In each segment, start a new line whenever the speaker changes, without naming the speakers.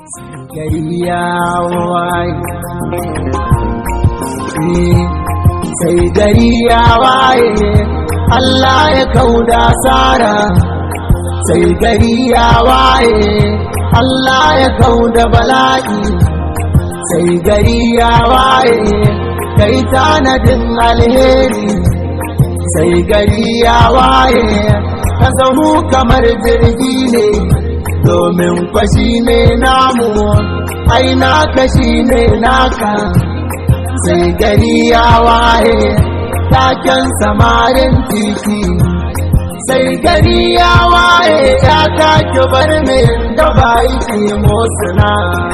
gari ya waye, sai gari ya waye Allah ya kauda sara, sai gari ya waye Allah ya kauda bala'i, sai gari ya waye kai tanadin alheri, sai gari ya waye ka zahu kamar jirgi ne, domin kwashi ne namu ai naka shi ne naka, sai gari ya waye taken samarin titi, sai gari ya waye ya take bar mai da ba yi motsina.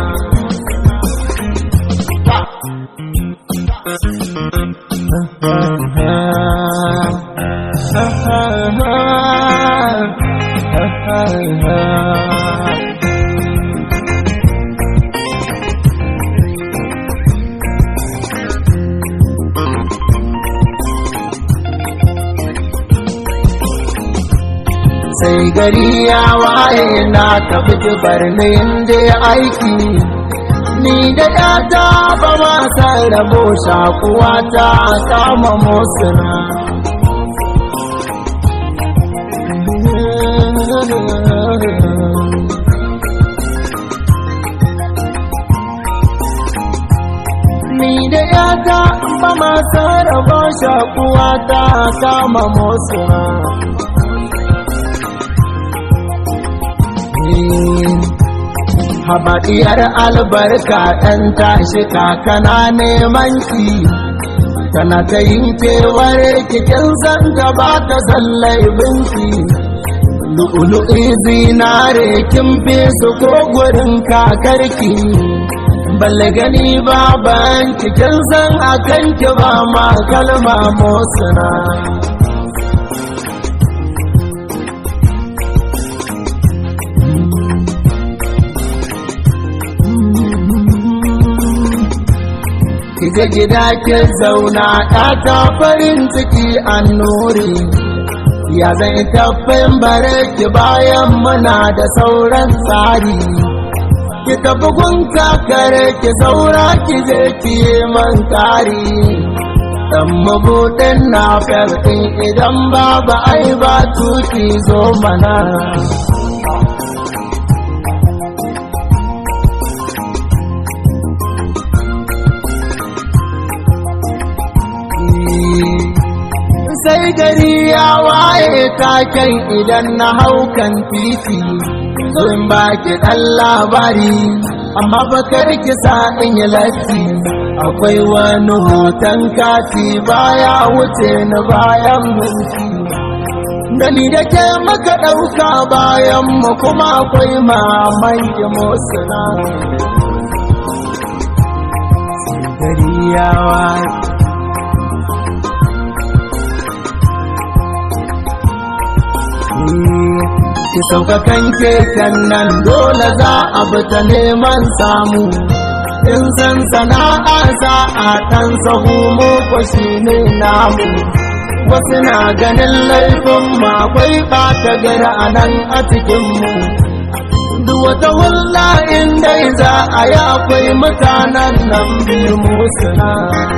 Sai gari ya waye na tafi barni inda ya aiki, ni da yata ba ma san rabo shakuwa ta kama motsina. Ni da yata ba ma san rabo shakuwa ta kama motsina. Habaɗiyar albarka ɗan tashi kakana neman ki, tana ta yin kewar kikin zanga ba ta zallai binki, lu'ulu'i zinare kin fi su ko gurin kakarki, balle gani baban kikin zan akan ki ba ma kalma motsina. Kije gida ke zauna ɗata farin ciki an nuri, ya zai tafin bare ki bayan muna da sauran tsari, ki tafi gun kakare ki saura ki je ki man kari, dan mabuɗin na ɗin idan babu ai ba tuki zo mana. Sai gari ya waye taken idan na haukan titi, zan baki ɗan labari amma bakar kisa in yi latti, akwai wani hoton kati baya wuce ni bayan mulki, gani da ke maka ɗauka bayan mu kuma akwai maman motsina. Sai gari ya waye ki sauka kan keken nan dole za a bi ta neman samu, in san sana'a sa'a ɗan sahu mu kwashi ne namu, wasu na ganin laifin makwai ɓata gari a nan a cikinmu, duk wata hulla inda za a yi akwai mutanen nan biyu motsina.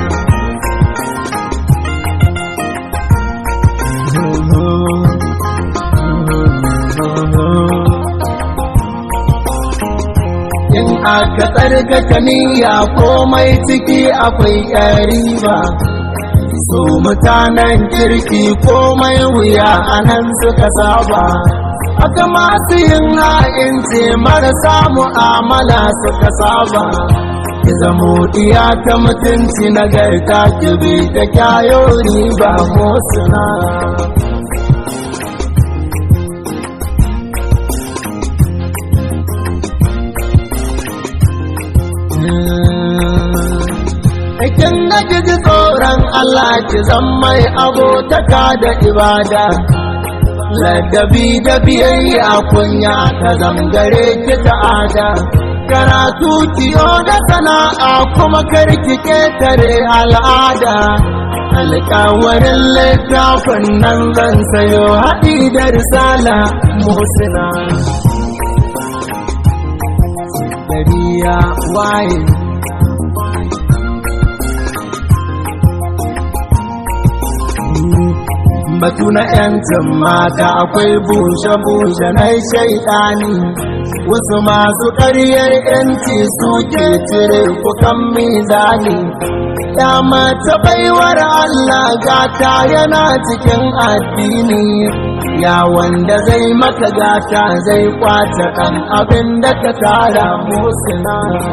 In aka tsarkaka niyya komai ciki akwai riba, so mutanen kirki komai wuya anan suka saba, aka masu yin ha'inci marasa mu'amala suka saba, ki zamo diya ta mutunci nagarta ki bi ta kyayo riba motsina. Kin da ji tsoron Allah ki zan mai abotaka da ibada, ladabi da biyayya kunya ta zangare ki ta'ada, karatu kiyo da sana'a kuma karki ketare al'ada, alƙawarin littafin nan zan sayo haɗi da risala motsina. ya waye batu na yancin mata akwai bushe-bushe na shaidani wasu masu ƙaryar yanci suke cire kukan mizani ya mata baiwar Allah gata yana cikin addini ya wanda zai maka gata zai kwace ɗan abin da ka tara musina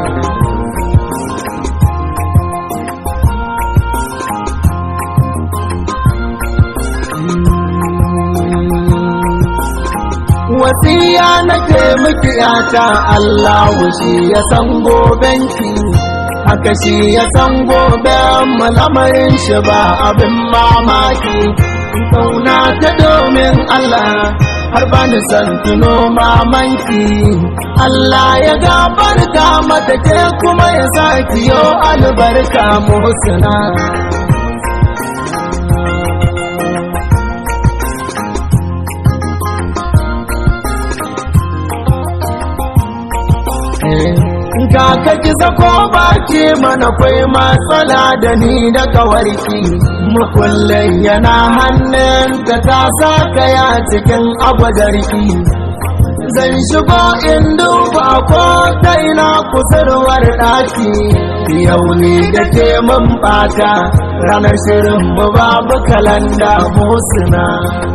wasiya nake miki yata Allah shi ya san gobenki haka shi ya san goben lamarin shi ba abin mamaki kauna ta domin Allah har ba ni san tuno mamanki Allah ya gafarta mata ke kuma ya saki yo albarka musuna kaka ki sako baki mana kwai matsala da ni da kawarki mukullin yana hannun da ta saka ya cikin agwadarki zan shigo in duba ko ta ina kusurwar ɗaki yau ne da ke mun bata ranar shirin mu babu kalanda musuna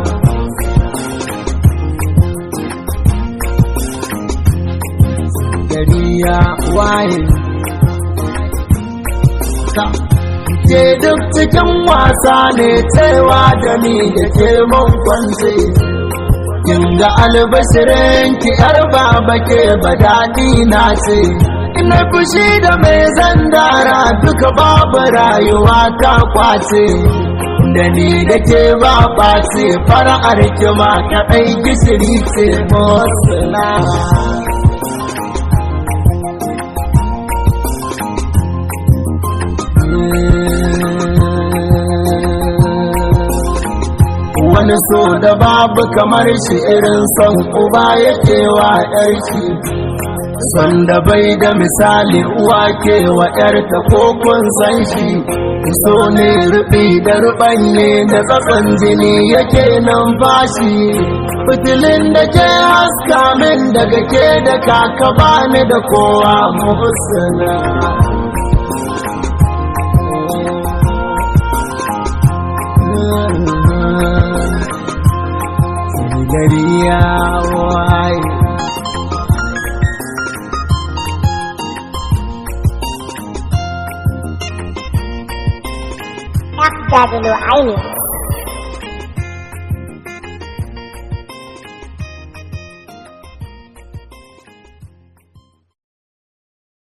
gari ya waye ke duk cikin wasa ne tsewa da ni da ke mun kwance kin ga albashirin ki yar baba ke badadi na ce ina fushi da mai zandara duka babu rayuwa ta kwace da ni da ke ba ɓace fara'ar ki ma kaɗai gishiri ce musula wani so da babu kamar shi irin son uba yake wa yarki son da bai da misali uwa ke wa yarta ko kun san shi so ne rubi da rubanye da tsatsan jini yake numfashi fitilin da ke haska min daga ke da kaka bani da kowa musula gari ya waye
أقدر عيني